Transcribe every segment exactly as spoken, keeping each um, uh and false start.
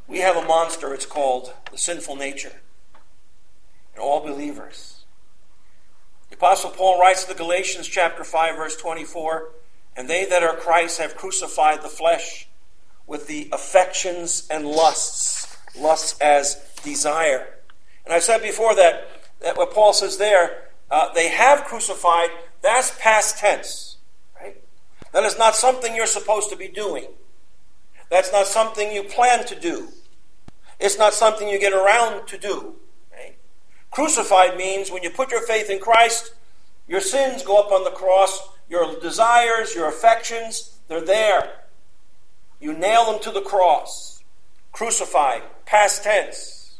We have a monster, it's called the sinful nature. In all believers. The Apostle Paul writes to the Galatians chapter five, verse twenty-four, and they that are Christ have crucified the flesh with the affections and lusts, lusts as desire. And I said before that, that what Paul says there, uh, they have crucified, that's past tense. Right? That is not something you're supposed to be doing. That's not something you plan to do. It's not something you get around to do. Right? Crucified means when you put your faith in Christ, your sins go up on the cross, your desires, your affections, they're there. You nail them to the cross. Crucified, past tense.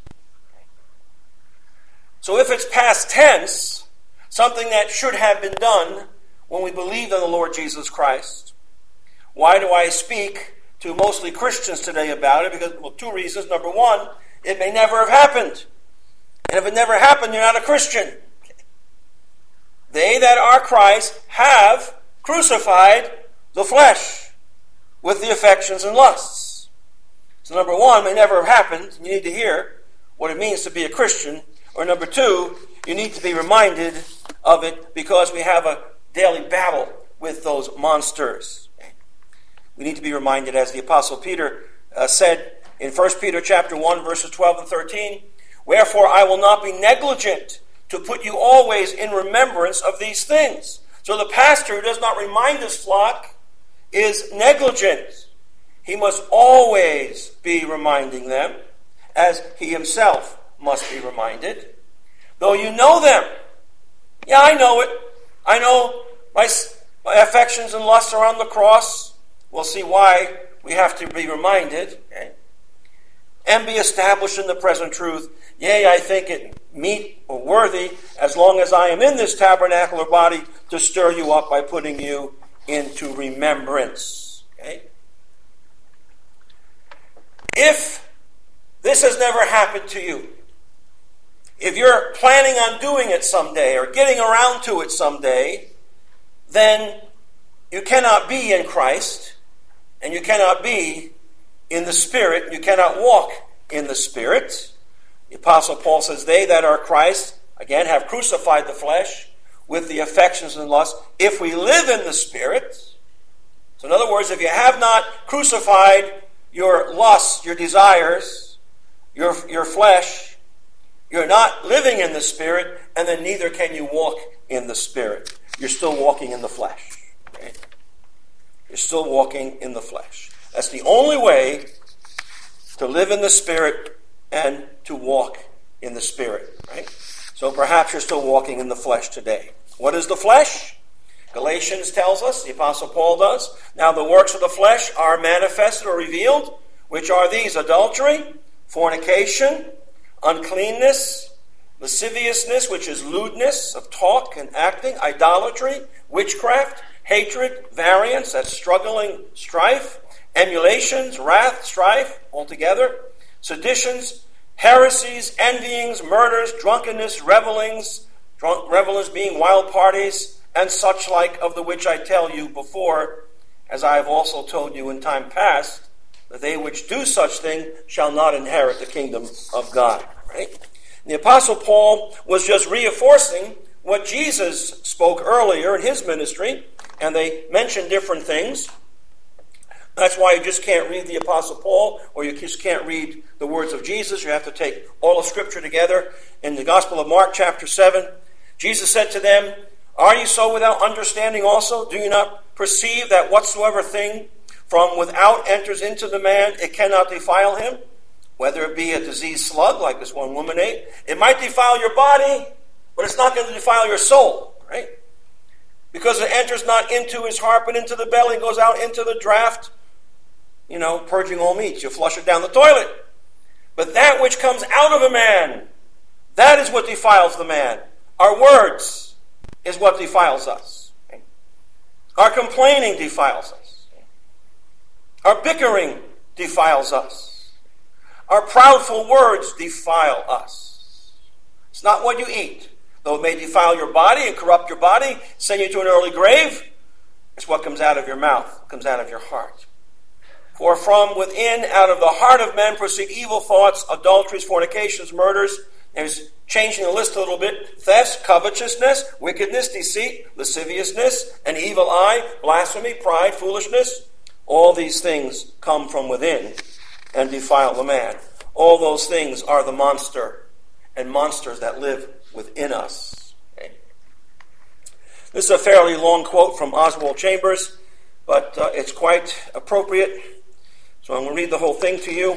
So if it's past tense, something that should have been done when we believed in the Lord Jesus Christ, why do I speak to mostly Christians today about it? Because, well, two reasons. Number one, it may never have happened. And if it never happened, you're not a Christian. They that are Christ have crucified the flesh with the affections and lusts. So number one, it may never have happened. You need to hear what it means to be a Christian. Or number two, you need to be reminded of it because we have a daily battle with those monsters. We need to be reminded, as the Apostle Peter uh, said in First Peter chapter one, verses twelve and thirteen, wherefore I will not be negligent to put you always in remembrance of these things. So the pastor who does not remind his flock is negligent. He must always be reminding them, as he himself must be reminded. Though you know them. Yeah, I know it. I know my, my affections and lusts are on the cross. We'll see why we have to be reminded. Okay? And be established in the present truth. Yea, I think it meet or worthy, as long as I am in this tabernacular body, to stir you up by putting you into remembrance. Okay? If this has never happened to you, if you're planning on doing it someday or getting around to it someday, then you cannot be in Christ and you cannot be in the Spirit. You cannot walk in the Spirit. The Apostle Paul says, they that are Christ, again, have crucified the flesh with the affections and lusts, if we live in the Spirit. So in other words, if you have not crucified your lusts, your desires, your, your flesh, you're not living in the Spirit, and then neither can you walk in the Spirit. You're still walking in the flesh. Okay? You're still walking in the flesh. That's the only way to live in the Spirit and to walk in the Spirit. Right? So perhaps you're still walking in the flesh today. What is the flesh? Galatians tells us, the Apostle Paul does, now the works of the flesh are manifested or revealed, which are these: adultery, fornication, uncleanness, lasciviousness, which is lewdness of talk and acting, idolatry, witchcraft, hatred, variance, that's struggling, strife, emulations, wrath, strife, altogether, seditions, heresies, envyings, murders, drunkenness, revelings, drunk, revelings being wild parties, and such like, of the which I tell you before, as I have also told you in time past, that they which do such thing shall not inherit the kingdom of God. Right? The Apostle Paul was just reinforcing what Jesus spoke earlier in his ministry, and they mentioned different things. That's why you just can't read the Apostle Paul, or you just can't read the words of Jesus. You have to take all of Scripture together. In the Gospel of Mark, chapter seven, Jesus said to them, are you so without understanding also? Do you not perceive that whatsoever thing from without enters into the man, it cannot defile him? Whether it be a diseased slug, like this one woman ate, it might defile your body, but it's not going to defile your soul, right? Because it enters not into his heart, but into the belly, and goes out into the draught, you know, purging all meats. You flush it down the toilet. But that which comes out of a man, that is what defiles the man. Our words is what defiles us. Okay? Our complaining defiles us. Our bickering defiles us. Our proudful words defile us. It's not what you eat. Though it may defile your body and corrupt your body, send you to an early grave, it's what comes out of your mouth, comes out of your heart. For from within, out of the heart of men, proceed evil thoughts, adulteries, fornications, murders. There's changing the list a little bit. Thefts, covetousness, wickedness, deceit, lasciviousness, an evil eye, blasphemy, pride, foolishness. All these things come from within and defile the man. All those things are the monster and monsters that live within us. Okay. This is a fairly long quote from Oswald Chambers, but uh, it's quite appropriate. So I'm going to read the whole thing to you.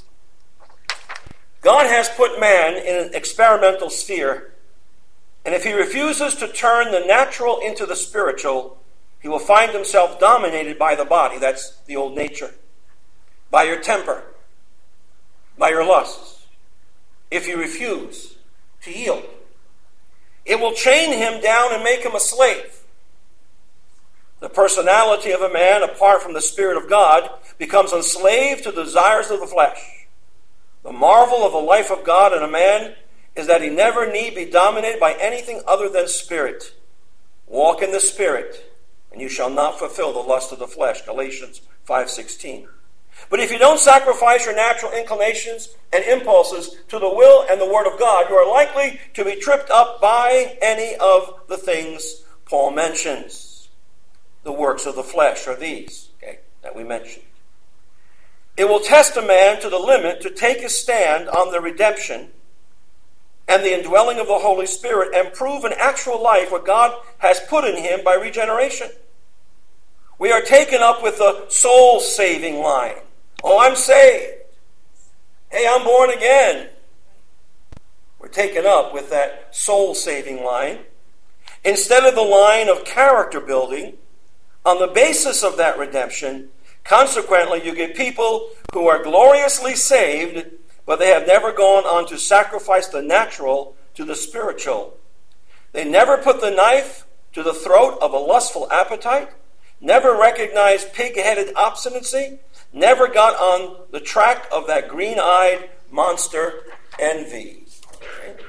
God has put man in an experimental sphere, and if he refuses to turn the natural into the spiritual, he will find himself dominated by the body. That's the old nature. By your temper, by your lusts, if you refuse to yield. It will chain him down and make him a slave. The personality of a man, apart from the Spirit of God, becomes enslaved to the desires of the flesh. The marvel of the life of God in a man is that he never need be dominated by anything other than spirit. Walk in the Spirit, and you shall not fulfill the lust of the flesh. Galatians five sixteen. But if you don't sacrifice your natural inclinations and impulses to the will and the Word of God, you are likely to be tripped up by any of the things Paul mentions. The works of the flesh are these, okay, that we mentioned. It will test a man to the limit to take his stand on the redemption and the indwelling of the Holy Spirit and prove in actual life what God has put in him by regeneration. We are taken up with the soul-saving line. Oh, I'm saved. Hey, I'm born again. We're taken up with that soul-saving line instead of the line of character building on the basis of that redemption. Consequently, you get people who are gloriously saved, but they have never gone on to sacrifice the natural to the spiritual. They never put the knife to the throat of a lustful appetite, never recognized pig-headed obstinacy, never got on the track of that green-eyed monster envy. Okay.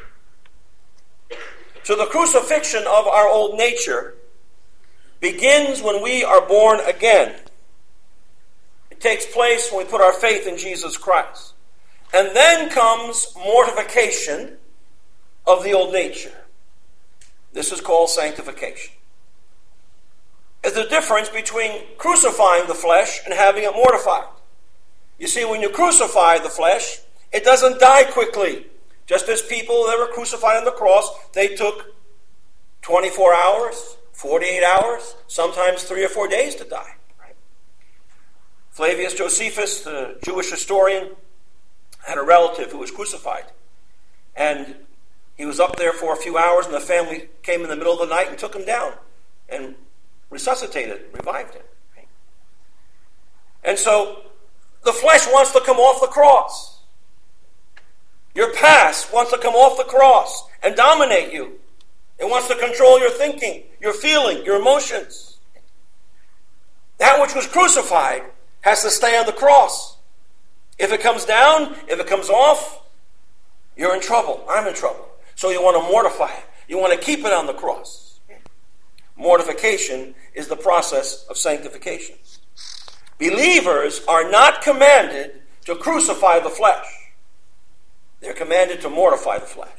So the crucifixion of our old nature begins when we are born again. It takes place when we put our faith in Jesus Christ. And then comes mortification of the old nature. This is called sanctification. There's a difference between crucifying the flesh and having it mortified. You see, when you crucify the flesh, it doesn't die quickly. Just as people that were crucified on the cross, they took twenty-four hours, forty-eight hours, sometimes three or four days to die. Right? Flavius Josephus, the Jewish historian, had a relative who was crucified. And he was up there for a few hours, and the family came in the middle of the night and took him down and resuscitated, revived him. Right? And so the flesh wants to come off the cross. Your past wants to come off the cross and dominate you. It wants to control your thinking, your feeling, your emotions. That which was crucified has to stay on the cross. If it comes down, if it comes off, you're in trouble. I'm in trouble. So you want to mortify it. You want to keep it on the cross. Mortification is the process of sanctification. Believers are not commanded to crucify the flesh. They're commanded to mortify the flesh.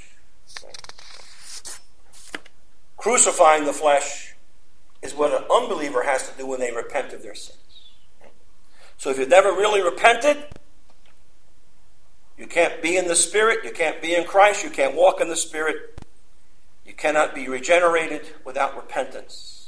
Crucifying the flesh is what an unbeliever has to do when they repent of their sins. So if you've never really repented, you can't be in the Spirit, you can't be in Christ, you can't walk in the Spirit, you cannot be regenerated without repentance.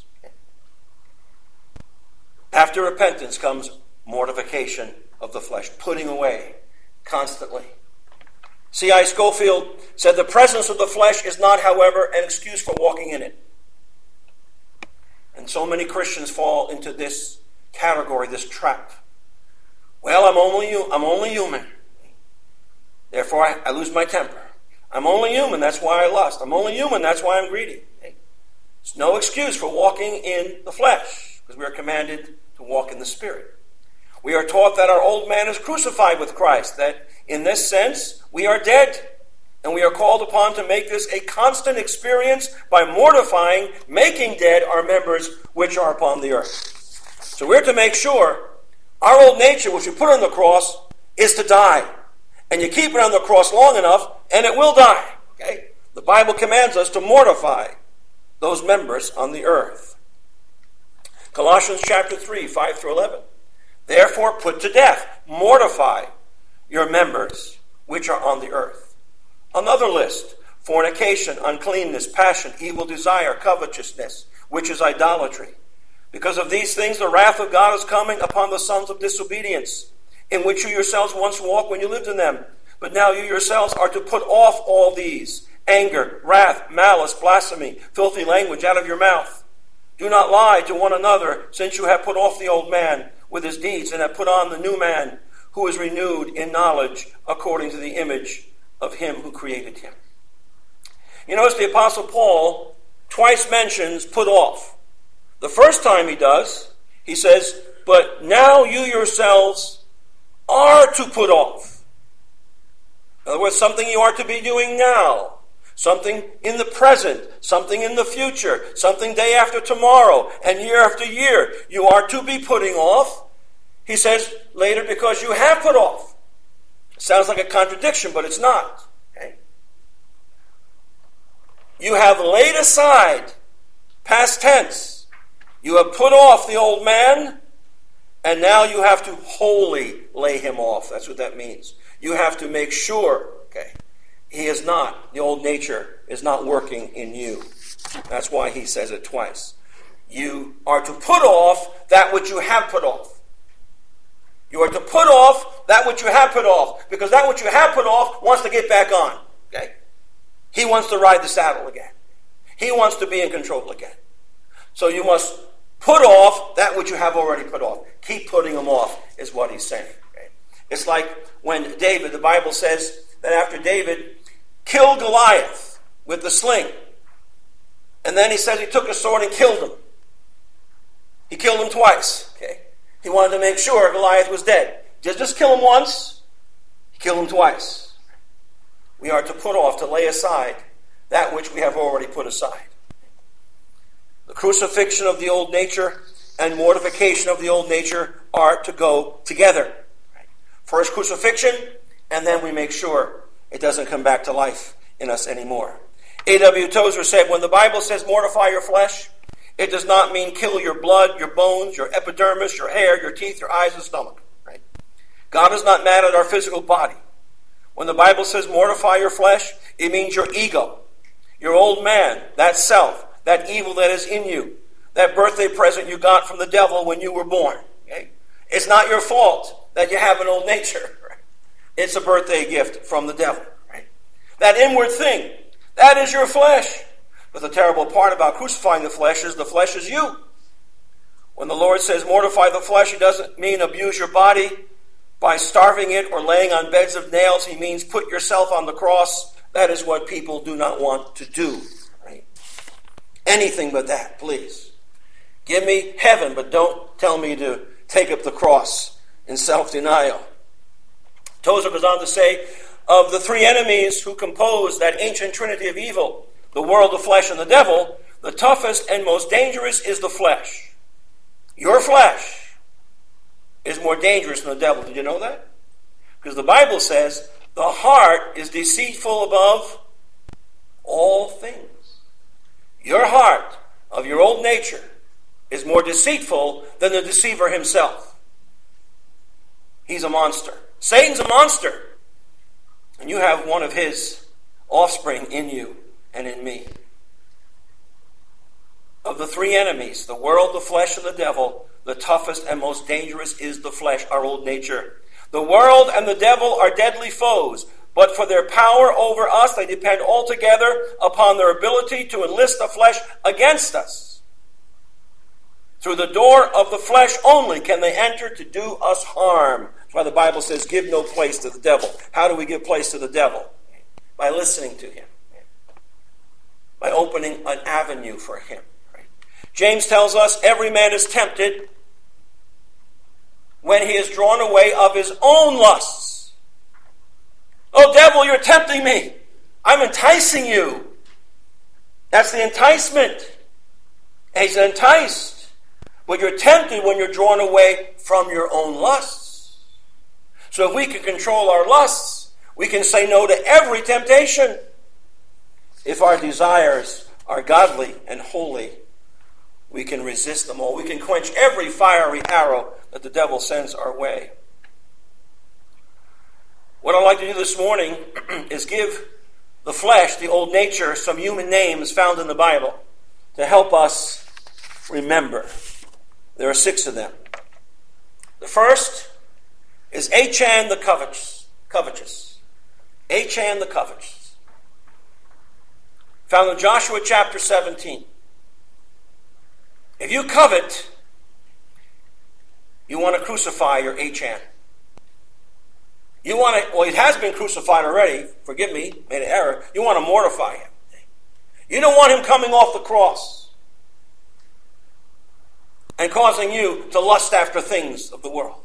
After repentance comes mortification of the flesh, putting away constantly. C I Scofield said, the presence of the flesh is not, however, an excuse for walking in it. And so many Christians fall into this category, this trap. Well, I'm only, I'm only human. Therefore, I, I lose my temper. I'm only human, that's why I lust. I'm only human, that's why I'm greedy. It's no excuse for walking in the flesh, because we are commanded to walk in the Spirit. We are taught that our old man is crucified with Christ, that in this sense, we are dead, and we are called upon to make this a constant experience by mortifying, making dead our members which are upon the earth. So we're to make sure Our old nature, which we put on the cross, is to die. And you keep it on the cross long enough, and it will die. Okay? The Bible commands us to mortify those members on the earth. Colossians chapter three, five through eleven. Therefore put to death, mortify your members which are on the earth. Another list: fornication, uncleanness, passion, evil desire, covetousness, which is idolatry. Because of these things the wrath of God is coming upon the sons of disobedience, in which you yourselves once walked when you lived in them. But now you yourselves are to put off all these: anger, wrath, malice, blasphemy, filthy language out of your mouth. Do not lie to one another, since you have put off the old man with his deeds, and have put on the new man, who is renewed in knowledge according to the image of him who created him. You notice the Apostle Paul twice mentions put off. The first time he does, he says, but now you yourselves are to put off. In other words, something you are to be doing now. Something in the present, something in the future, something day after tomorrow, and year after year. You are to be putting off. He says later, because you have put off. It sounds like a contradiction, but it's not. Okay? You have laid aside, past tense. You have put off the old man, and now you have to wholly lay him off. That's what that means. You have to make sure, okay, he is not, the old nature is not working in you. That's why he says it twice. You are to put off that which you have put off. You are to put off that which you have put off, because that which you have put off wants to get back on. Okay? He wants to ride the saddle again. He wants to be in control again. So you must put off that which you have already put off. Keep putting them off, is what he's saying. Okay? It's like when David, the Bible says that after David killed Goliath with the sling, and then he says he took a sword and killed him. He killed him twice. Okay? He wanted to make sure Goliath was dead. Just, just kill him once, he killed him twice. We are to put off, to lay aside that which we have already put aside. The crucifixion of the old nature and mortification of the old nature are to go together. First crucifixion, and then we make sure it doesn't come back to life in us anymore. A W Tozer said, when the Bible says mortify your flesh, it does not mean kill your blood, your bones, your epidermis, your hair, your teeth, your eyes, and stomach. Right? God is not mad at our physical body. When the Bible says mortify your flesh, it means your ego, your old man, that self, that evil that is in you, that birthday present you got from the devil when you were born. Okay? It's not your fault that you have an old nature. Right? It's a birthday gift from the devil. Right? That inward thing, that is your flesh. But the terrible part about crucifying the flesh is the flesh is you. When the Lord says mortify the flesh, he doesn't mean abuse your body by starving it or laying on beds of nails. He means put yourself on the cross. That is what people do not want to do. Right? Anything but that, please. Give me heaven, but don't tell me to take up the cross in self-denial. Tozer goes on to say, of the three enemies who compose that ancient trinity of evil, the world, the flesh, and the devil, the toughest and most dangerous is the flesh. Your flesh is more dangerous than the devil. Did you know that? Because the Bible says the heart is deceitful above all things. Your heart of your old nature is more deceitful than the deceiver himself. He's a monster. Satan's a monster. And you have one of his offspring in you and in me. Of the three enemies, the world, the flesh, and the devil, the toughest and most dangerous is the flesh, our old nature. The world and the devil are deadly foes, but for their power over us, they depend altogether upon their ability to enlist the flesh against us. Through the door of the flesh only can they enter to do us harm. That's why the Bible says, give no place to the devil. How do we give place to the devil? By listening to him. By opening an avenue for him. Right? James tells us every man is tempted when he is drawn away of his own lusts. Oh, devil, you're tempting me. I'm enticing you. That's the enticement. And he's enticed but you're tempted when you're drawn away from your own lusts. So if we can control our lusts, we can say no to every temptation. If our desires are godly and holy, we can resist them all. We can quench every fiery arrow that the devil sends our way. What I'd like to do this morning is give the flesh, the old nature, some human names found in the Bible to help us remember. There are six of them. The first is Achan the covetous. covetous. Achan the covetous. Found in Joshua chapter seventeen. If you covet, you want to crucify your Achan. You want to, well, it has been crucified already. Forgive me, made an error. You want to mortify him. You don't want him coming off the cross and causing you to lust after things of the world.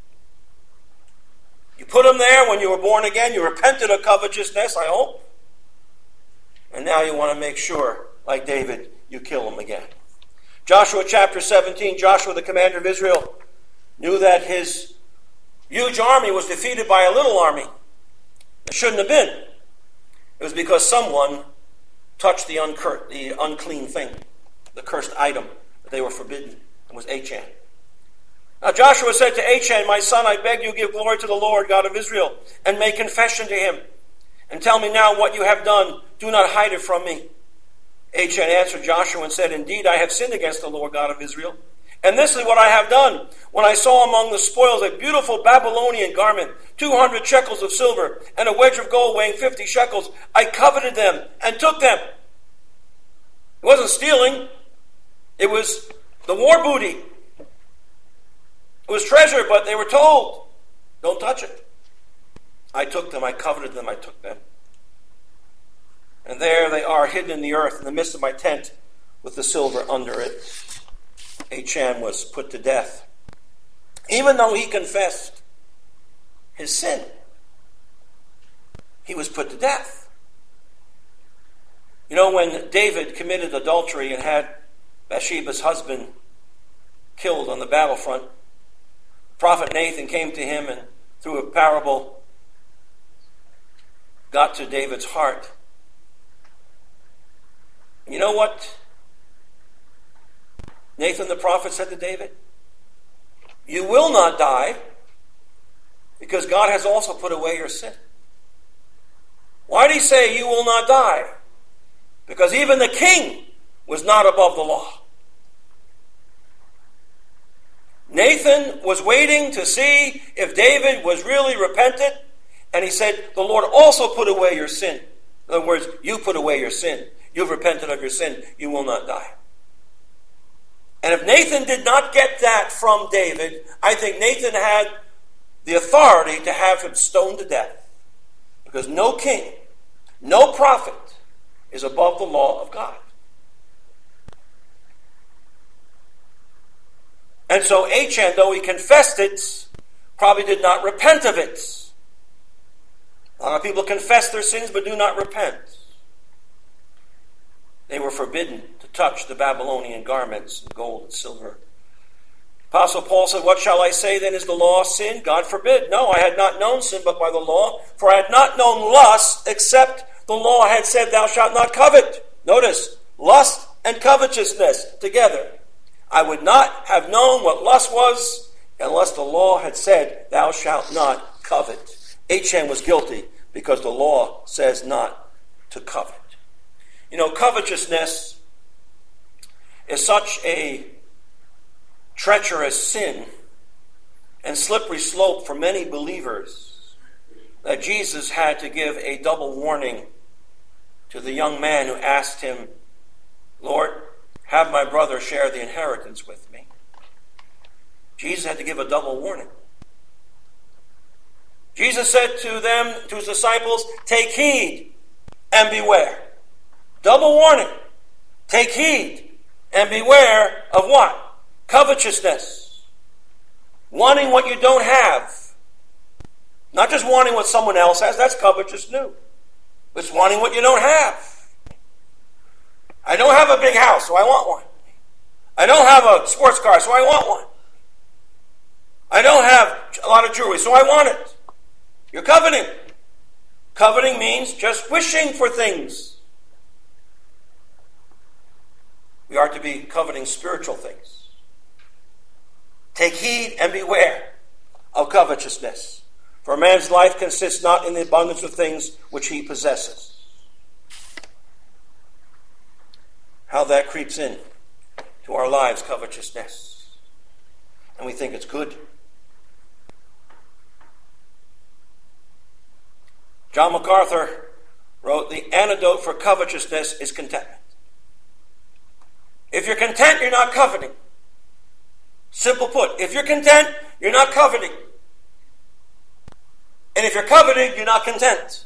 You put him there when you were born again. You repented of covetousness, I hope. And now you want to make sure, like David, you kill him again. Joshua chapter seventeen, Joshua, the commander of Israel, knew that his huge army was defeated by a little army. It shouldn't have been. It was because someone touched the, uncur- the unclean thing, the cursed item that they were forbidden. It was Achan. Now Joshua said to Achan, my son, I beg you give glory to the Lord God of Israel, and make confession to him. And tell me now what you have done. Do not hide it from me. Achan answered Joshua and said, indeed, I have sinned against the Lord God of Israel. And this is what I have done. When I saw among the spoils a beautiful Babylonian garment, two hundred shekels of silver, and a wedge of gold weighing fifty shekels, I coveted them and took them. It wasn't stealing. It was the war booty. It was treasure, but they were told, don't touch it. I took them, I coveted them, I took them. And there they are, hidden in the earth, in the midst of my tent, with the silver under it. Achan was put to death, even though he confessed his sin. He was put to death. You know, when David committed adultery and had Bathsheba's husband killed on the battlefront, Prophet Nathan came to him and through a parable got to David's heart. You know what Nathan the prophet said to David? You will not die because God has also put away your sin. Why did he say you will not die? Because even the king was not above the law. Nathan was waiting to see if David was really repentant, and he said, the Lord also put away your sin. In other words, you put away your sin. You've repented of your sin. You will not die. And if Nathan did not get that from David, I think Nathan had the authority to have him stoned to death. Because no king, no prophet is above the law of God. And so Achan, though he confessed it, probably did not repent of it. A lot of people confess their sins but do not repent. They were forbidden to touch the Babylonian garments, gold and silver. Apostle Paul said, what shall I say then? Is the law sin? God forbid. No, I had not known sin but by the law, for I had not known lust, except the law had said, thou shalt not covet. Notice, lust and covetousness together. I would not have known what lust was unless the law had said, thou shalt not covet. Achan was guilty because the law says not to covet. You know, covetousness is such a treacherous sin and slippery slope for many believers that Jesus had to give a double warning to the young man who asked him, Lord, have my brother share the inheritance with me. Jesus had to give a double warning. Jesus said to them, to his disciples, take heed and beware. Double warning. Take heed and beware of what? Covetousness. Wanting what you don't have. Not just wanting what someone else has, that's covetousness. It's wanting what you don't have. I don't have a big house, so I want one. I don't have a sports car, so I want one. I don't have a lot of jewelry, so I want it. You're coveting. Coveting means just wishing for things. We are to be coveting spiritual things. Take heed and beware of covetousness. For a man's life consists not in the abundance of things which he possesses. How that creeps in to our lives, covetousness. And we think it's good. John MacArthur wrote, the antidote for covetousness is contentment. If you're content, you're not coveting. Simple put, if you're content, you're not coveting. And if you're coveting, you're not content.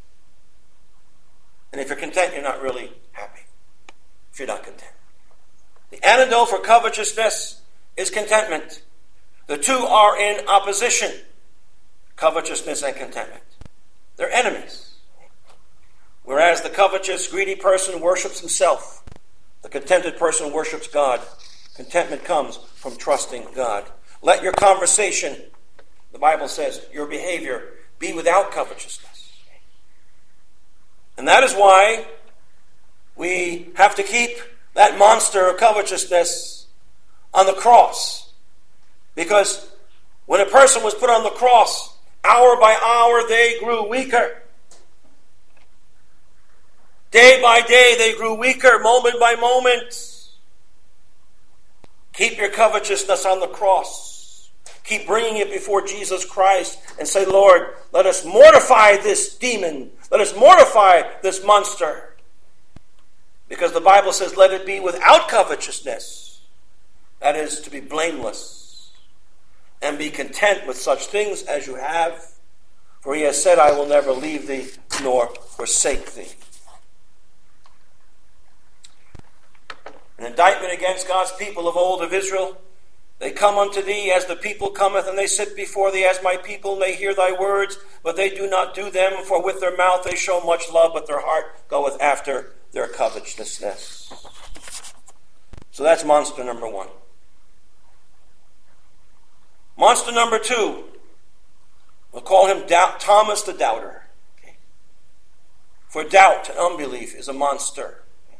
And if you're content, you're not really happy. If you're not content. The antidote for covetousness is contentment. The two are in opposition. Covetousness and contentment. They're enemies. Whereas the covetous, greedy person worships himself, the contented person worships God. Contentment comes from trusting God. Let your conversation, the Bible says, your behavior, be without covetousness. And that is why we have to keep that monster of covetousness on the cross. Because when a person was put on the cross, hour by hour they grew weaker. Day by day they grew weaker, moment by moment. Keep your covetousness on the cross. Keep bringing it before Jesus Christ and say, Lord, let us mortify this demon. Let us mortify this monster. Because the Bible says, let it be without covetousness. That is, to be blameless. And be content with such things as you have. For he has said, I will never leave thee nor forsake thee. An indictment against God's people of old of Israel. They come unto thee as the people cometh, and they sit before thee as my people, and they hear thy words, but they do not do them. For with their mouth they show much love, but their heart goeth after their covetousness. So that's monster number one. Monster number two, we'll call him doubt, Thomas the Doubter. Okay. For doubt and unbelief is a monster.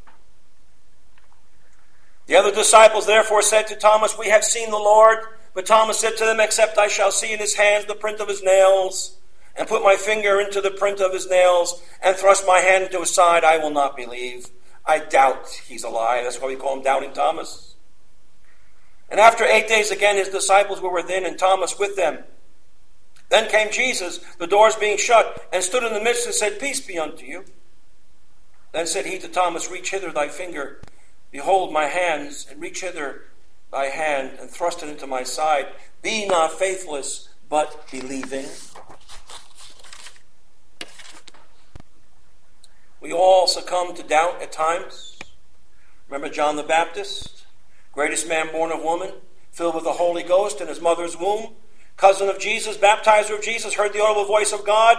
The other disciples therefore said to Thomas, we have seen the Lord. But Thomas said to them, except I shall see in his hands the print of his nails, and put my finger into the print of his nails, and thrust my hand into his side, I will not believe. I doubt he's alive. That's why we call him Doubting Thomas. And after eight days again his disciples were within, and Thomas with them. Then came Jesus, the doors being shut, and stood in the midst and said, peace be unto you. Then said he to Thomas, reach hither thy finger. Behold my hands, and reach hither thy hand, and thrust it into my side. Be not faithless, but believing. We all succumb to doubt at times. Remember John the Baptist, greatest man born of woman, filled with the Holy Ghost in his mother's womb, cousin of Jesus, baptizer of Jesus, heard the audible voice of God.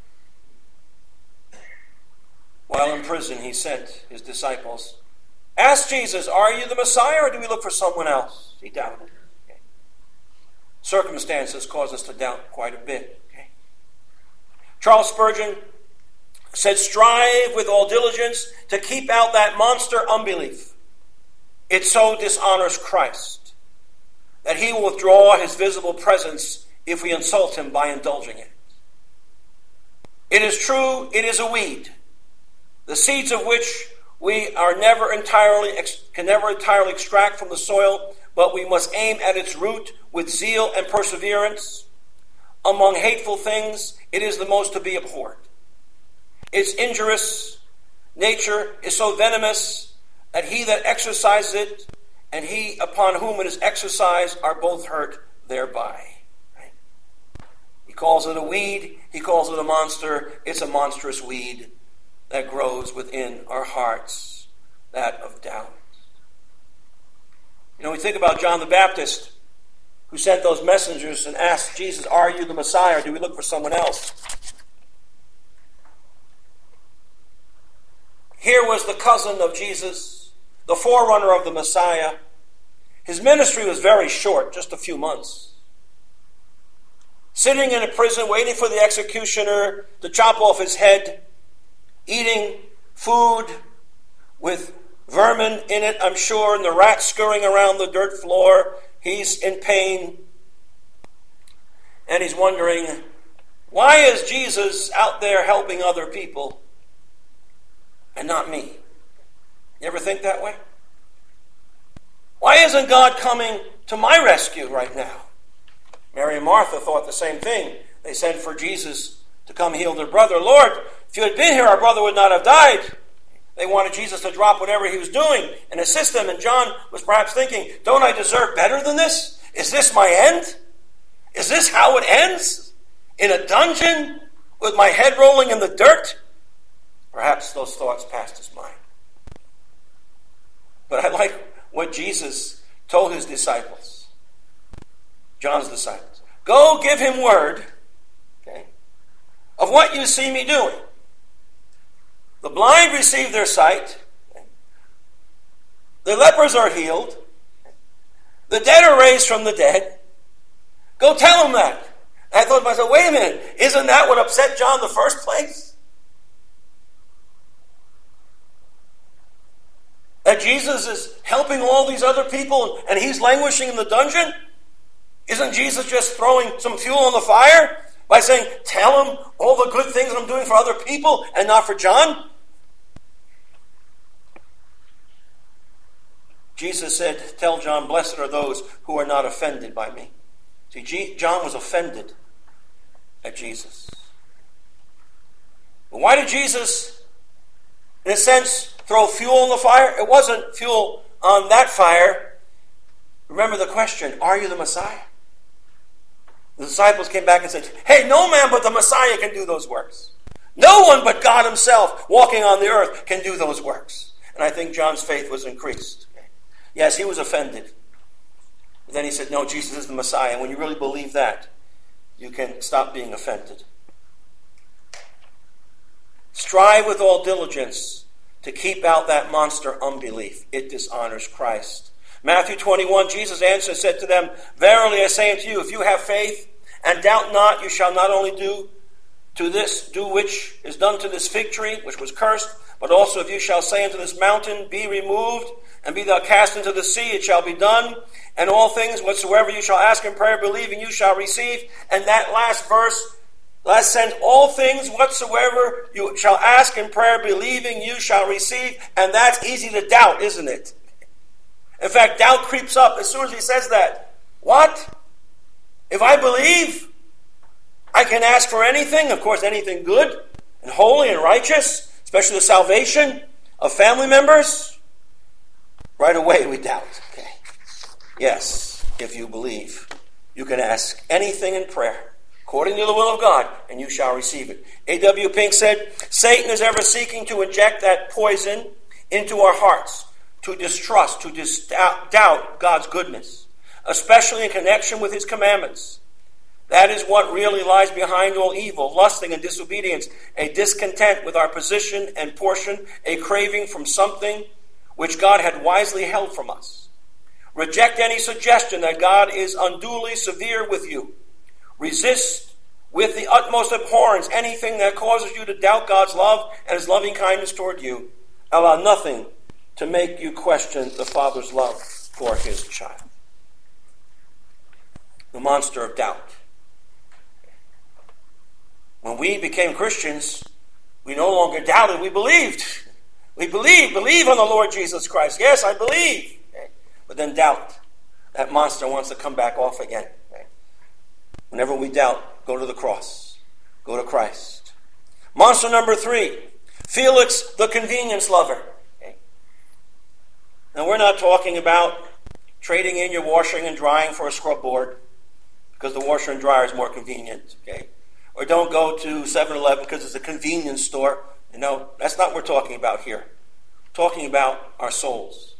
While in prison, he sent his disciples. Ask Jesus, are you the Messiah, or do we look for someone else? He doubted. Okay. Circumstances cause us to doubt quite a bit. Okay. Charles Spurgeon said, strive with all diligence to keep out that monster unbelief. It so dishonors Christ that he will withdraw his visible presence if we insult him by indulging it. It is true, it is a weed, the seeds of which we are never entirely can never entirely extract from the soil, but we must aim at its root with zeal and perseverance. Among hateful things, it is the most to be abhorred. Its injurious nature is so venomous that he that exercises it and he upon whom it is exercised are both hurt thereby. Right? He calls it a weed. He calls it a monster. It's a monstrous weed that grows within our hearts, that of doubt. You know, we think about John the Baptist, who sent those messengers and asked Jesus, are you the Messiah, or do we look for someone else? Here was the cousin of Jesus, the forerunner of the Messiah, His ministry was very short, just a few months. Sitting in a prison, waiting for the executioner to chop off his head, eating food with vermin in it, I'm sure, and the rats scurrying around the dirt floor. He's in pain. And he's wondering, why is Jesus out there helping other people and not me? You ever think that way? Why isn't God coming to my rescue right now? Mary and Martha thought the same thing. They sent for Jesus to come heal their brother. Lord, if you had been here, our brother would not have died. They wanted Jesus to drop whatever he was doing and assist them. And John was perhaps thinking, don't I deserve better than this? Is this my end? Is this how it ends? In a dungeon with my head rolling in the dirt? Perhaps those thoughts passed his mind. But I like what Jesus told his disciples, John's disciples. Go give him word, okay, of what you see me doing. The blind receive their sight. Okay. The lepers are healed. Okay. The dead are raised from the dead. Go tell them that. And I thought to myself, wait a minute, isn't that what upset John in the first place? That Jesus is helping all these other people and he's languishing in the dungeon? Isn't Jesus just throwing some fuel on the fire by saying, tell him all the good things I'm doing for other people and not for John? Jesus said, tell John, blessed are those who are not offended by me. See, John was offended at Jesus. But why did Jesus, in a sense, throw fuel on the fire? It wasn't fuel on that fire. Remember the question, are you the Messiah? The disciples came back and said, hey, no man but the Messiah can do those works. No one but God himself walking on the earth can do those works. And I think John's faith was increased. Yes, he was offended. But then he said, no, Jesus is the Messiah. And when you really believe that, you can stop being offended. Strive with all diligence to keep out that monster unbelief. It dishonors Christ. Matthew twenty-one, Jesus answered and said to them, verily I say unto you, if you have faith and doubt not, you shall not only do to this, do which is done to this fig tree, which was cursed, but also if you shall say unto this mountain, be removed, and be thou cast into the sea, it shall be done. And all things whatsoever you shall ask in prayer, believing, you shall receive. And that last verse, last sentence, all things whatsoever you shall ask in prayer, believing, you shall receive. And that's easy to doubt, isn't it? In fact, doubt creeps up as soon as he says that. What? If I believe, I can ask for anything, of course, anything good and holy and righteous, especially the salvation of family members. Right away we doubt. Okay. Yes, if you believe, you can ask anything in prayer, according to the will of God, and you shall receive it. A W Pink said, Satan is ever seeking to inject that poison into our hearts, to distrust, to dis- doubt God's goodness, especially in connection with his commandments. That is what really lies behind all evil, lusting and disobedience, a discontent with our position and portion, a craving from something which God had wisely held from us. Reject any suggestion that God is unduly severe with you. Resist with the utmost abhorrence anything that causes you to doubt God's love and his loving kindness toward you. Allow nothing to make you question the Father's love for his child. The monster of doubt. When we became Christians, we no longer doubted, we believed. We believe, believe on the Lord Jesus Christ. Yes, I believe. Okay. But then doubt. That monster wants to come back off again. Okay. Whenever we doubt, go to the cross. Go to Christ. Monster number three, Felix the convenience lover. Okay. Now we're not talking about trading in your washing and drying for a scrub board because the washer and dryer is more convenient. Okay. Or don't go to seven eleven because it's a convenience store. You know, that's not what we're talking about here. We're talking about our souls.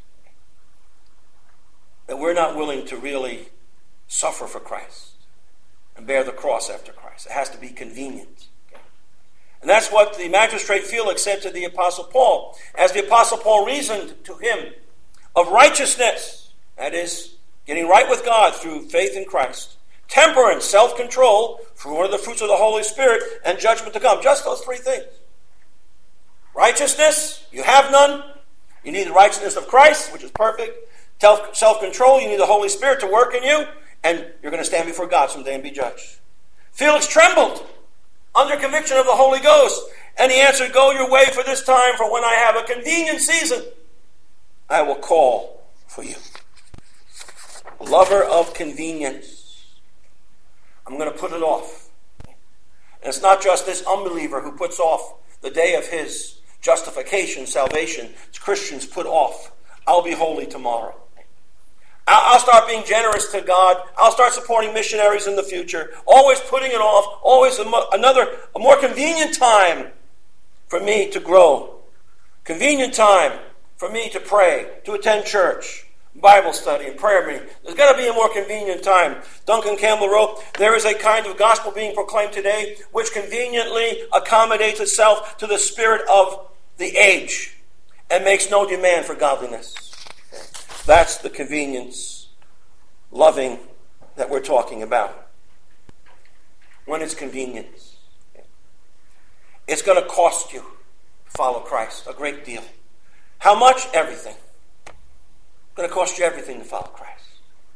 That we're not willing to really suffer for Christ and bear the cross after Christ. It has to be convenient. Okay? And that's what the magistrate Felix said to the Apostle Paul. As the Apostle Paul reasoned to him of righteousness, that is, getting right with God through faith in Christ. Temperance, self-control, for one of the fruits of the Holy Spirit, and judgment to come. Just those three things. Righteousness, you have none. You need the righteousness of Christ, which is perfect. Self-control, you need the Holy Spirit to work in you, and you're going to stand before God someday and be judged. Felix trembled under conviction of the Holy Ghost, and he answered, "Go your way for this time, for when I have a convenient season, I will call for you." Lover of convenience. I'm going to put it off. And it's not just this unbeliever who puts off the day of his justification, salvation. It's Christians put off, "I'll be holy tomorrow. I'll start being generous to God. I'll start supporting missionaries in the future." Always putting it off. Always a mo- another, a more convenient time for me to grow. Convenient time for me to pray, to attend church, Bible study, and prayer meeting. There's got to be a more convenient time. Duncan Campbell wrote, "There is a kind of gospel being proclaimed today which conveniently accommodates itself to the spirit of the age and makes no demand for godliness." That's the convenience loving that we're talking about. When it's convenience, it's going to cost you to follow Christ a great deal. How much? Everything. It's going to cost you everything to follow Christ.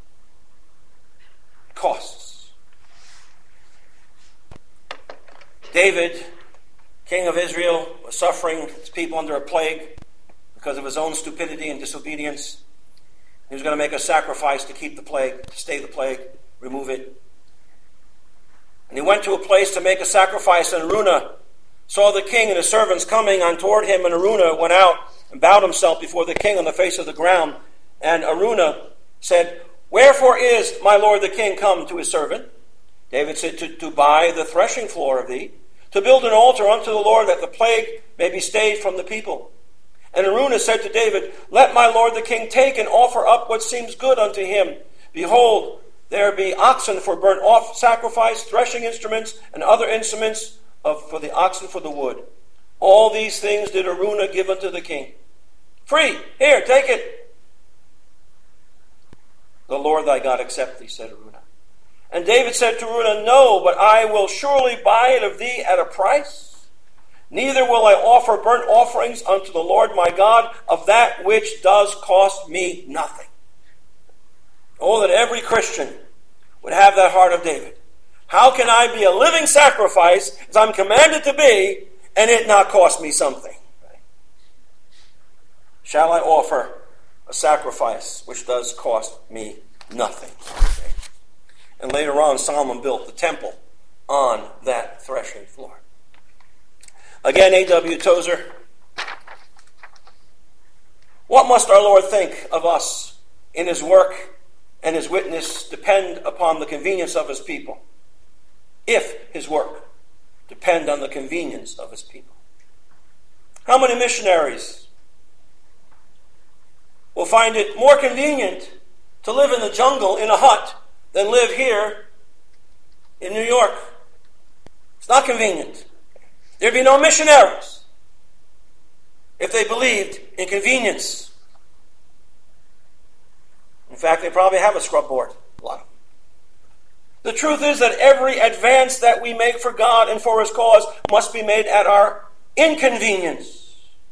It costs. David, king of Israel, was suffering his people under a plague because of his own stupidity and disobedience. He was going to make a sacrifice to keep the plague, to stay the plague, remove it. And he went to a place to make a sacrifice, and Araunah saw the king and his servants coming on toward him, and Araunah went out and bowed himself before the king on the face of the ground. And Araunah said, "Wherefore is my lord the king come to his servant?" David said, to, to buy the threshing floor of thee, to build an altar unto the Lord, that the plague may be stayed from the people. And Araunah said to David, "Let my lord the king take and offer up what seems good unto him. Behold, there be oxen for burnt off sacrifice, threshing instruments, and other instruments of, for the oxen for the wood. All these things did Araunah give unto the king. Free, here, take it. The Lord thy God accept thee," said Araunah. And David said to Araunah, "No, but I will surely buy it of thee at a price. Neither will I offer burnt offerings unto the Lord my God of that which does cost me nothing." Oh, that every Christian would have that heart of David. How can I be a living sacrifice, as I'm commanded to be, and it not cost me something? Shall I offer a sacrifice which does cost me nothing? Okay. And later on, Solomon built the temple on that threshing floor. Again, A W Tozer. What must our Lord think of us in his work and his witness depend upon the convenience of his people? If his work depend on the convenience of his people. How many missionaries will find it more convenient to live in the jungle in a hut than live here in New York? It's not convenient. There'd be no missionaries if they believed in convenience. In fact, they probably have a scrub board, a lot of them. The truth is that every advance that we make for God and for his cause must be made at our inconvenience.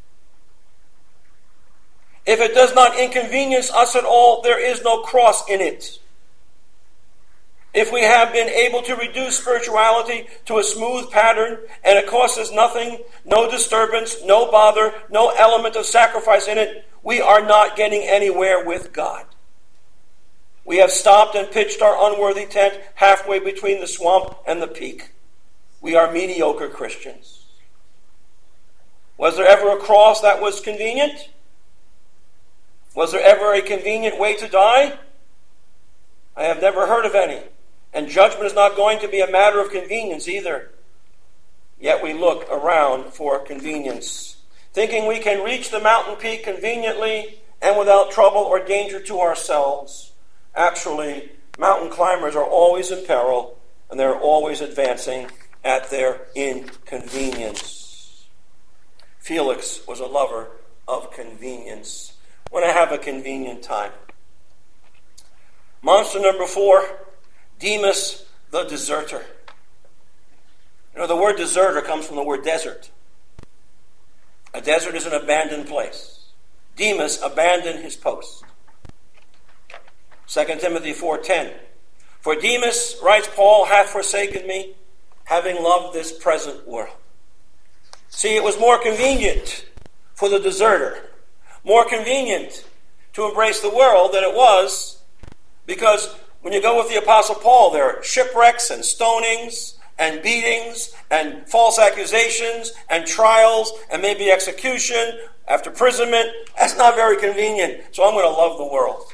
If it does not inconvenience us at all, there is no cross in it. If we have been able to reduce spirituality to a smooth pattern and it costs us nothing, no disturbance, no bother, no element of sacrifice in it, we are not getting anywhere with God. We have stopped and pitched our unworthy tent halfway between the swamp and the peak. We are mediocre Christians. Was there ever a cross that was convenient? Was there ever a convenient way to die? I have never heard of any. And judgment is not going to be a matter of convenience either. Yet we look around for convenience, thinking we can reach the mountain peak conveniently and without trouble or danger to ourselves. Actually, mountain climbers are always in peril, and they're always advancing at their inconvenience. Felix was a lover of convenience. When I have a convenient time, Monster number four, Demas the deserter. You know, the word deserter comes from the word desert. A desert is an abandoned place. Demas abandoned his post. Second Timothy four ten. For Demas, writes Paul, hath forsaken me, having loved this present world. See, it was more convenient for the deserter, more convenient to embrace the world than it was, because when you go with the Apostle Paul, there are shipwrecks and stonings and beatings and false accusations and trials and maybe execution after imprisonment. That's not very convenient, so I'm going to love the world.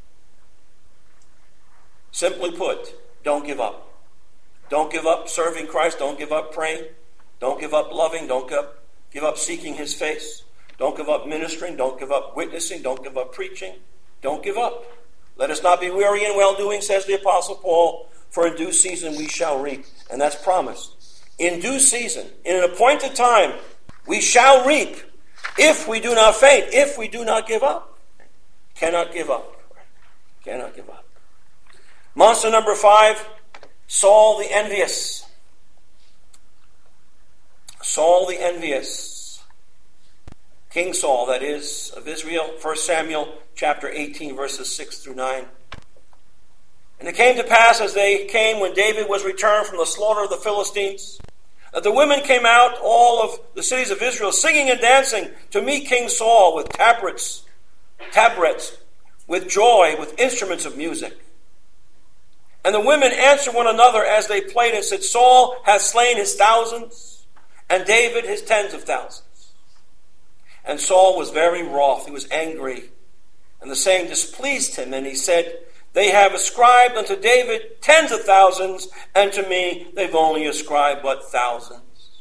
Simply put, don't give up. Don't give up serving Christ. Don't give up praying. Don't give up loving. Don't give up, give up seeking his face. Don't give up ministering. Don't give up witnessing. Don't give up preaching. Don't give up. Let us not be weary in well-doing, says the Apostle Paul, for in due season we shall reap. And that's promised. In due season, in an appointed time, we shall reap if we do not faint, if we do not give up. Cannot give up. Cannot give up. Monster number five, Saul the envious. Saul the envious. King Saul, that is, of Israel. First Samuel chapter eighteen, verses six through nine. And it came to pass as they came when David was returned from the slaughter of the Philistines, that the women came out, all of the cities of Israel, singing and dancing to meet King Saul with tabrets, tabrets, with joy, with instruments of music. And the women answered one another as they played and said, Saul hath slain his thousands, and David his tens of thousands. And Saul was very wroth, he was angry, and the saying displeased him, and he said, they have ascribed unto David tens of thousands, and to me they've only ascribed but thousands.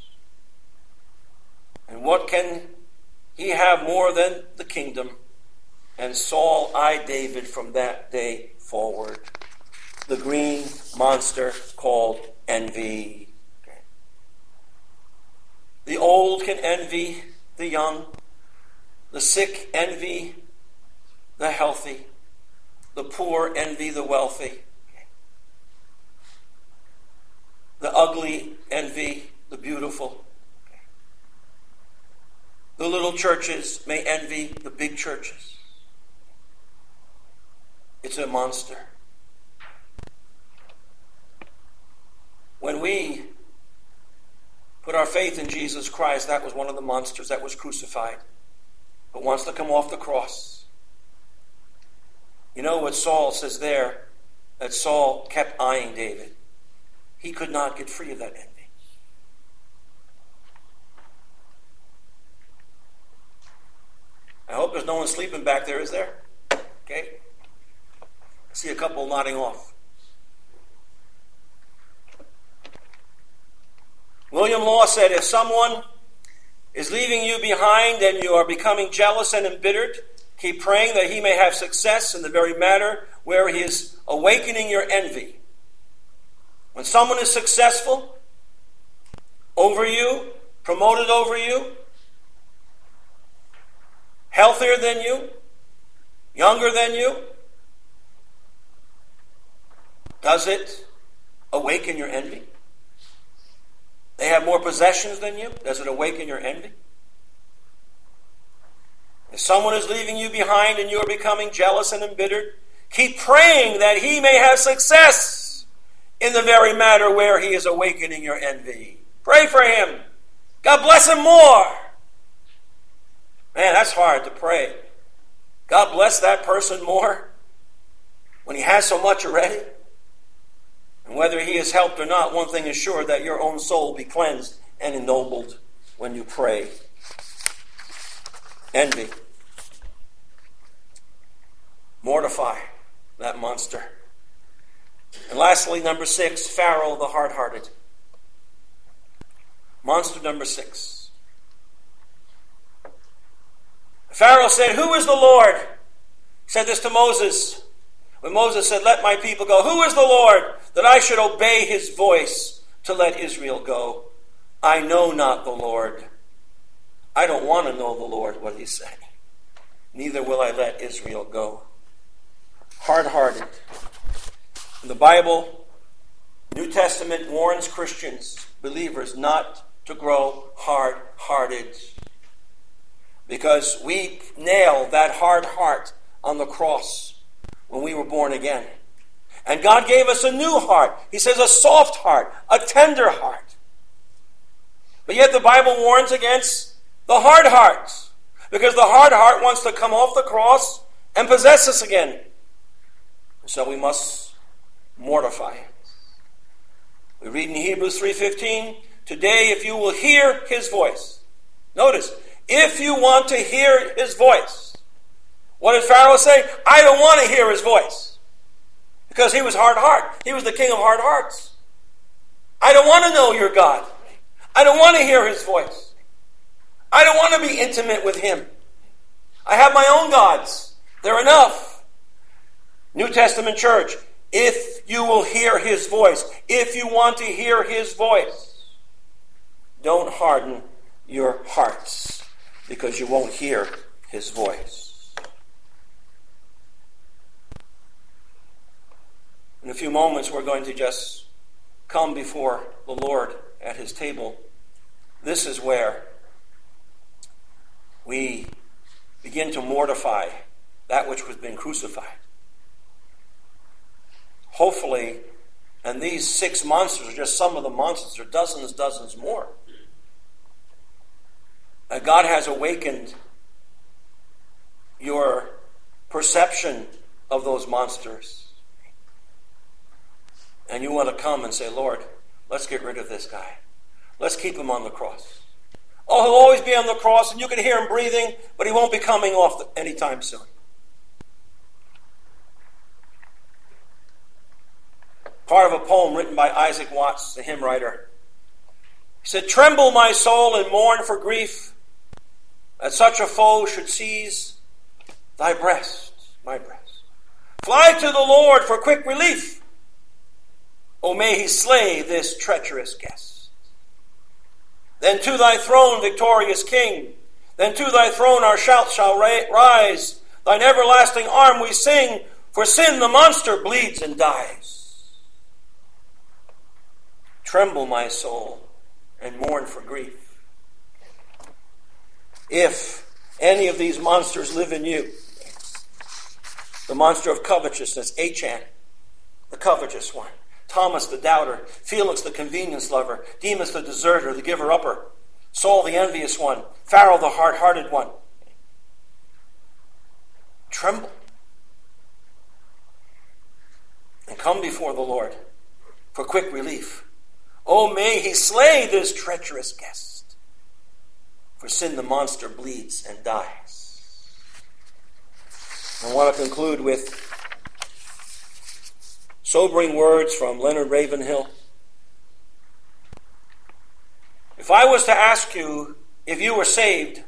And what can he have more than the kingdom? And Saul eyed David from that day forward. The green monster called envy. Okay. The old can envy the young. The sick envy the healthy. The poor envy the wealthy. The ugly envy the beautiful. The little churches may envy the big churches. It's a monster. When we put our faith in Jesus Christ, that was one of the monsters that was crucified, but wants to come off the cross. You know what Saul says there, that Saul kept eyeing David. He could not get free of that envy. I hope there's no one sleeping back there, is there? Okay. I see a couple nodding off. William Law said, if someone is leaving you behind and you are becoming jealous and embittered, keep praying that he may have success in the very matter where he is awakening your envy. When someone is successful over you, promoted over you, healthier than you, younger than you, does it awaken your envy? They have more possessions than you. Does it awaken your envy? If someone is leaving you behind and you are becoming jealous and embittered, keep praying that he may have success in the very matter where he is awakening your envy. Pray for him. God bless him more. Man, that's hard to pray. God bless that person more when he has so much already. And whether he is helped or not, one thing is sure, that your own soul will be cleansed and ennobled when you pray. Envy. Mortify that monster. And lastly, number six, Pharaoh the hard-hearted. Monster number six. Pharaoh said, who is the Lord? He said this to Moses. When Moses said, let my people go. Who is the Lord that I should obey his voice to let Israel go? I know not the Lord. I don't want to know the Lord, what he's saying. Neither will I let Israel go. Hard-hearted. In the Bible, New Testament warns Christians, believers, not to grow hard-hearted. Because we nailed that hard heart on the cross when we were born again. And God gave us a new heart. He says a soft heart, a tender heart. But yet the Bible warns against the hard heart. Because the hard heart wants to come off the cross and possess us again. So we must mortify it. We read in Hebrews three fifteen, today if you will hear his voice. Notice, if you want to hear his voice. What did Pharaoh say? I don't want to hear his voice. Because he was hard heart. He was the king of hard hearts. I don't want to know your God. I don't want to hear his voice. I don't want to be intimate with him. I have my own gods. They're enough. New Testament church, if you will hear his voice, if you want to hear his voice, don't harden your hearts because you won't hear his voice. In a few moments, we're going to just come before the Lord at his table. This is where we begin to mortify that which has been crucified. Hopefully, and these six monsters are just some of the monsters. There are dozens, dozens more. Uh, God has awakened your perception of those monsters. And you want to come and say, Lord, let's get rid of this guy. Let's keep him on the cross. Oh, he'll always be on the cross, and you can hear him breathing, but he won't be coming off anytime soon. Part of a poem written by Isaac Watts, the hymn writer. He said, tremble, my soul, and mourn for grief, that such a foe should seize thy breast, my breast. Fly to the Lord for quick relief. O may he slay this treacherous guest. Then to thy throne, victorious King, then to thy throne our shouts shall rise. Thine everlasting arm we sing, for sin the monster bleeds and dies. Tremble, my soul, and mourn for grief. If any of these monsters live in you, the monster of covetousness, Achan, the covetous one, Thomas the doubter, Felix the convenience lover, Demas the deserter, the giver-upper, Saul the envious one, Pharaoh the hard-hearted one. Tremble and come before the Lord for quick relief. Oh, may he slay this treacherous guest, for sin the monster bleeds and dies. I want to conclude with sobering words from Leonard Ravenhill. If I was to ask you if you were saved,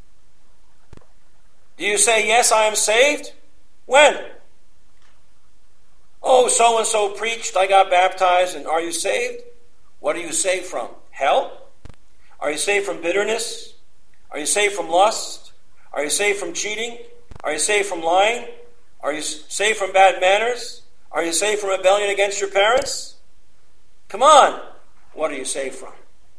do you say, yes, I am saved? When? Oh, so-and-so preached, I got baptized, and are you saved? What are you saved from? Hell? Are you saved from bitterness? Are you saved from lust? Are you saved from cheating? Are you saved from lying? Are you saved from bad manners? Are you saved from rebellion against your parents? Come on. What are you saved from?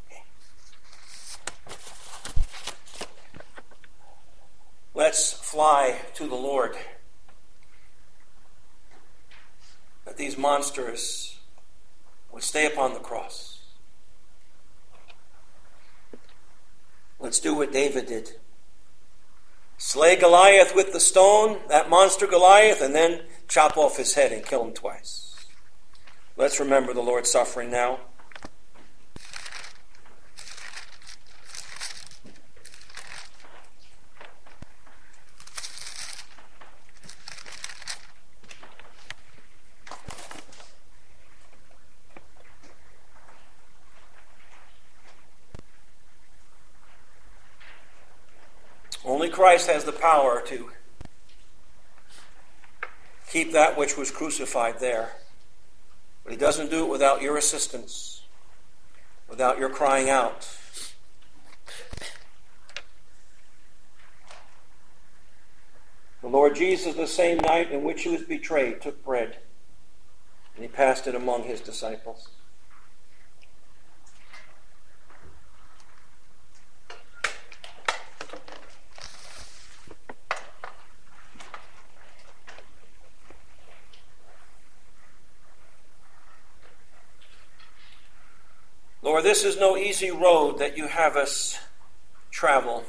Let's fly to the Lord. That these monsters would stay upon the cross. Let's do what David did. Slay Goliath with the stone, that monster Goliath, and then chop off his head and kill him twice. Let's remember the Lord's suffering now. Only Christ has the power to keep that which was crucified there. But he doesn't do it without your assistance, without your crying out. The Lord Jesus, the same night in which he was betrayed, took bread. And he passed it among his disciples. Lord, this is no easy road that you have us travel.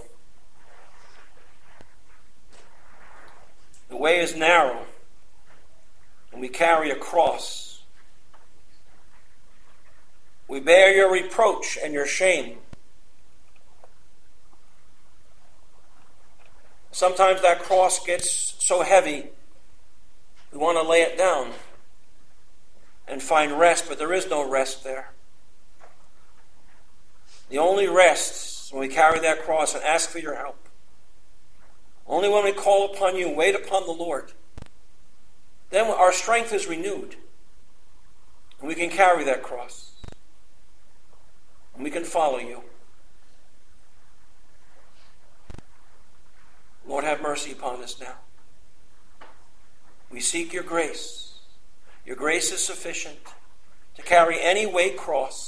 The way is narrow, and we carry a cross. We bear your reproach and your shame. Sometimes that cross gets so heavy, we want to lay it down and find rest, but there is no rest there. The only rest is when we carry that cross and ask for your help. Only when we call upon you and wait upon the Lord. Then our strength is renewed. And we can carry that cross. And we can follow you. Lord, have mercy upon us now. We seek your grace. Your grace is sufficient to carry any weight cross.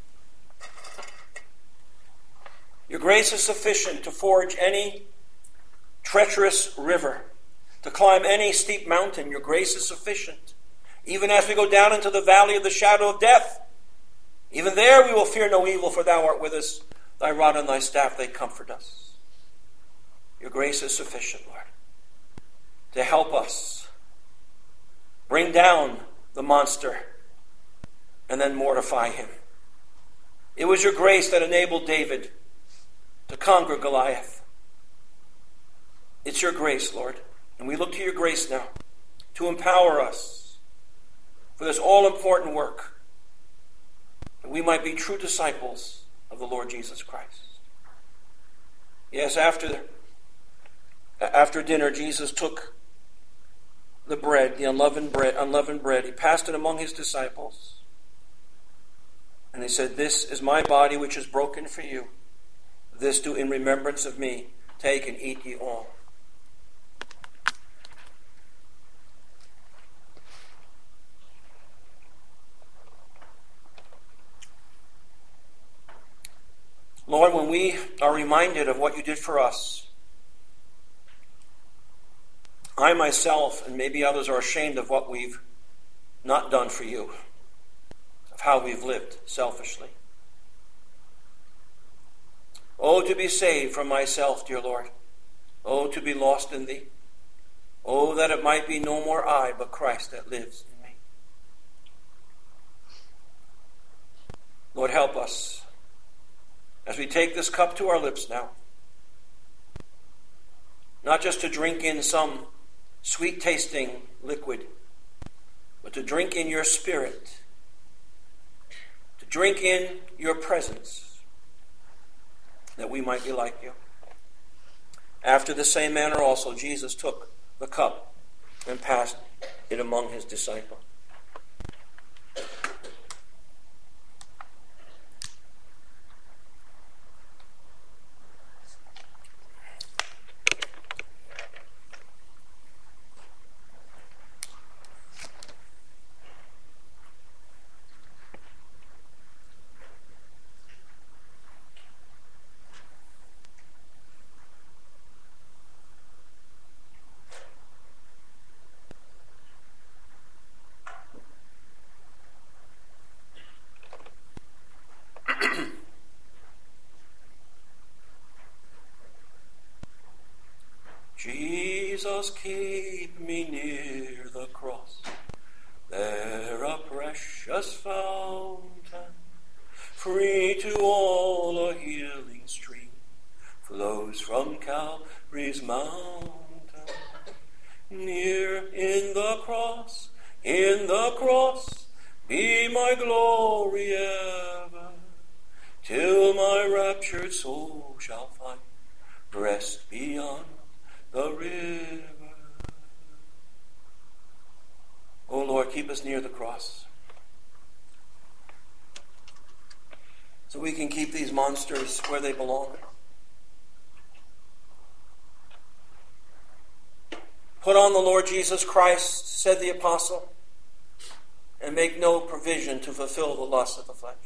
Your grace is sufficient to forge any treacherous river, to climb any steep mountain. Your grace is sufficient. Even as we go down into the valley of the shadow of death, even there we will fear no evil, for thou art with us. Thy rod and thy staff, they comfort us. Your grace is sufficient, Lord, to help us bring down the monster and then mortify him. It was your grace that enabled David to conquer Goliath. It's your grace, Lord. And we look to your grace now to empower us for this all-important work, that we might be true disciples of the Lord Jesus Christ. Yes, after, after dinner, Jesus took the bread, the unleavened bread, unleavened bread. He passed it among his disciples. And he said, "This is my body which is broken for you. This do in remembrance of me. Take and eat ye all." Lord, when we are reminded of what you did for us, I myself, and maybe others, are ashamed of what we've not done for you, of how we've lived selfishly. Oh, to be saved from myself, dear Lord. Oh, to be lost in thee. Oh, that it might be no more I, but Christ that lives in me. Lord, help us as we take this cup to our lips now, not just to drink in some sweet-tasting liquid, but to drink in your Spirit, to drink in your presence, that we might be like you. After the same manner also, Jesus took the cup and passed it among his disciples. Jesus, keep me near the cross, there a precious fountain, free to all a healing stream, flows from Calvary's mountain. Near in the cross, in the cross, be my glory ever, till my raptured soul shall find rest beyond the river. Oh Lord, keep us near the cross, so we can keep these monsters where they belong. Put on the Lord Jesus Christ, said the apostle. and make no provision to fulfill the lust of the flesh.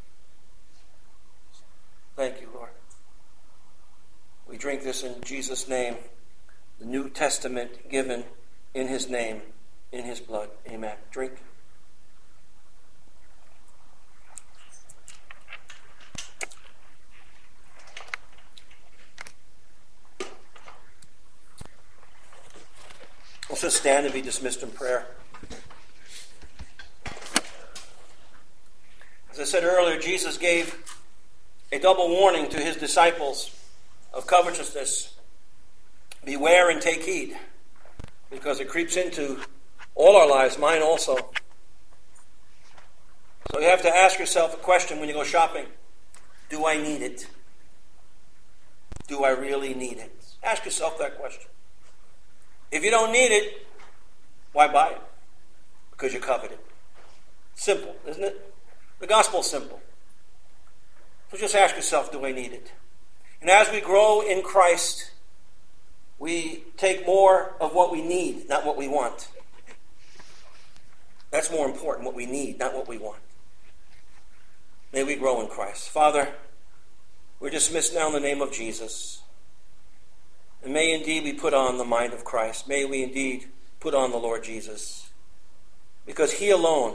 Thank you, Lord. We drink this in Jesus' name, the New Testament given in his name, in his blood. Amen. Drink. Let's just stand and be dismissed in prayer. As I said earlier, Jesus gave a double warning to his disciples of covetousness. Beware and take heed, because it creeps into all our lives, mine also. So you have to ask yourself a question when you go shopping. Do I need it? Do I really need it? Ask yourself that question. If you don't need it, why buy it? Because you covet it. Simple, isn't it? The gospel's simple. So just ask yourself, do I need it? And as we grow in Christ, we take more of what we need, not what we want. That's more important, what we need, not what we want. May we grow in Christ. Father, we're dismissed now in the name of Jesus. And may indeed we put on the mind of Christ. May we indeed put on the Lord Jesus. Because he alone,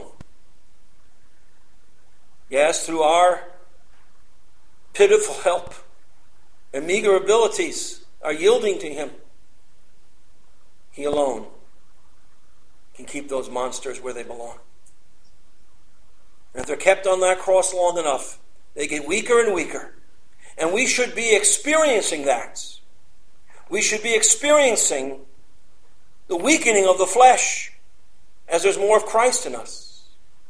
yes, through our pitiful help and meager abilities, are yielding to him. He alone can keep those monsters where they belong. And if they're kept on that cross long enough, they get weaker and weaker. And we should be experiencing that. We should be experiencing the weakening of the flesh as there's more of Christ in us.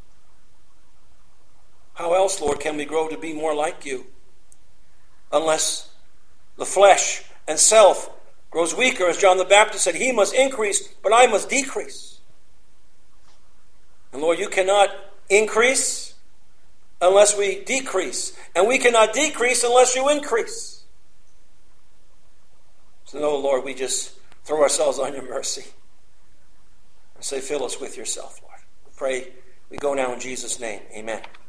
How else, Lord, can we grow to be more like you? Unless the flesh and self grows weaker. As John the Baptist said, he must increase, but I must decrease. And Lord, you cannot increase unless we decrease. And we cannot decrease unless you increase. So no, Lord, we just throw ourselves on your mercy and say, fill us with yourself, Lord. We pray we go now in Jesus' name. Amen.